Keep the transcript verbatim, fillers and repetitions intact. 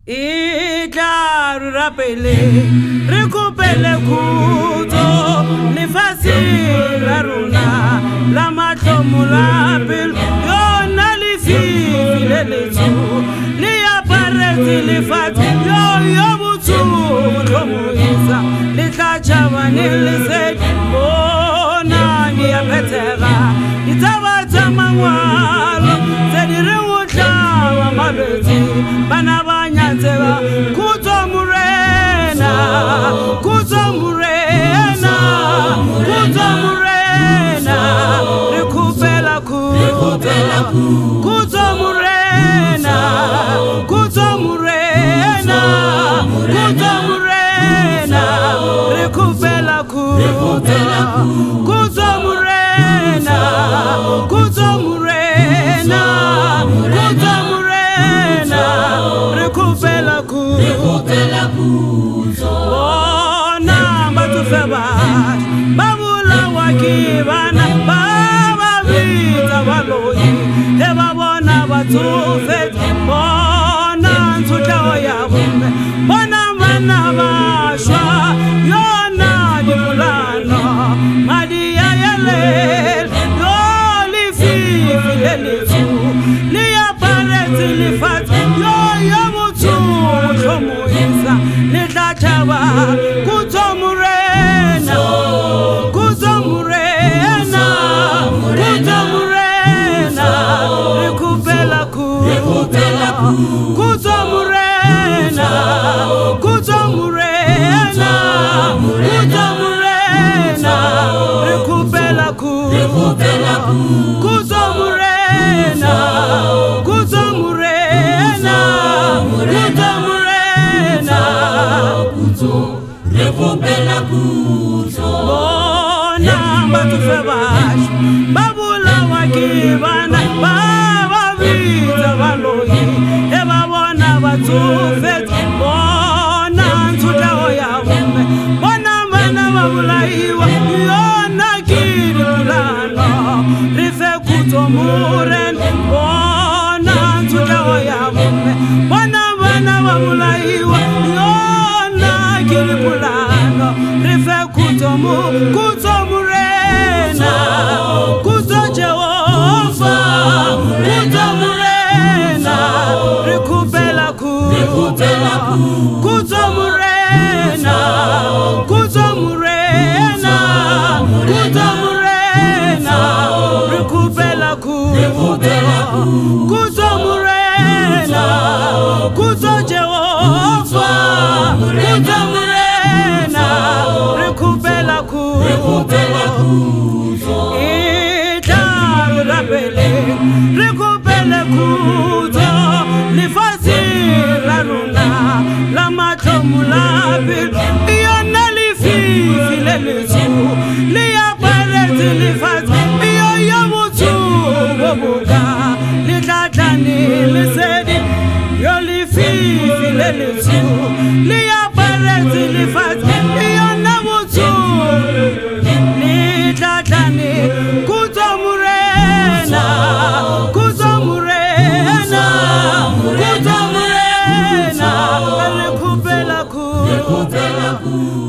Itla rapele re kopele khuto le fasi la rona la matlomo la pelo yona le fifile le tso le aparetse le fati yo yo botsu tlomoisa le tla chabane le se bona ni ya phethega itaba tsa mangwalo tse di re utla wa mabetsi bana Tseba kuto murena kuto murena kuto murena rekupela kuto kuto murena kuto murena kuto murena rekupela kuto kuto murena kuto murena kuto murena rekupela rekupela kuzo bona batufeba babula wakibana baba vita baloyi he babona batufe bona ntutla ya bombe bona bana bashwa yona dipulano madia yale yo lififi lelifu liya pareti lifati yo yo Moisa neta chaba kuto murena kuto murena kuto murena rekupela kuto kuto murena kuto murena kuto murena rekupela kuto kuto murena kuto murena kuto kuzo rekupela kuzo bona batufebash babula wakibana baba vita baloyi he babona batufet bona ntutla ya bombe bona bana babulaiwa yona kidulano rife kuto muren bona ntutla ya bombe bona bana babulaiwa Pulano, rife kuto mu, kuto murena, kuto Jehova, kuto murena, rekupela kuto, kuto murena, kuto murena, kuto murena, rekupela kuto, kuto murena, kuto Jehova, kuto murena, rekupela kuzo, itla rapele, rekupela kuzo, le fasi la rona, la matlomo la pelo, yona le fifile le tso, le aparetse le fasi, yo yo botsu boboka, le tlatlane le sedi, yo le fifile le tso, le aparetse le fasi, yona botsu le tlatlane kuto murena kuto murena kuto murena rekupela kuto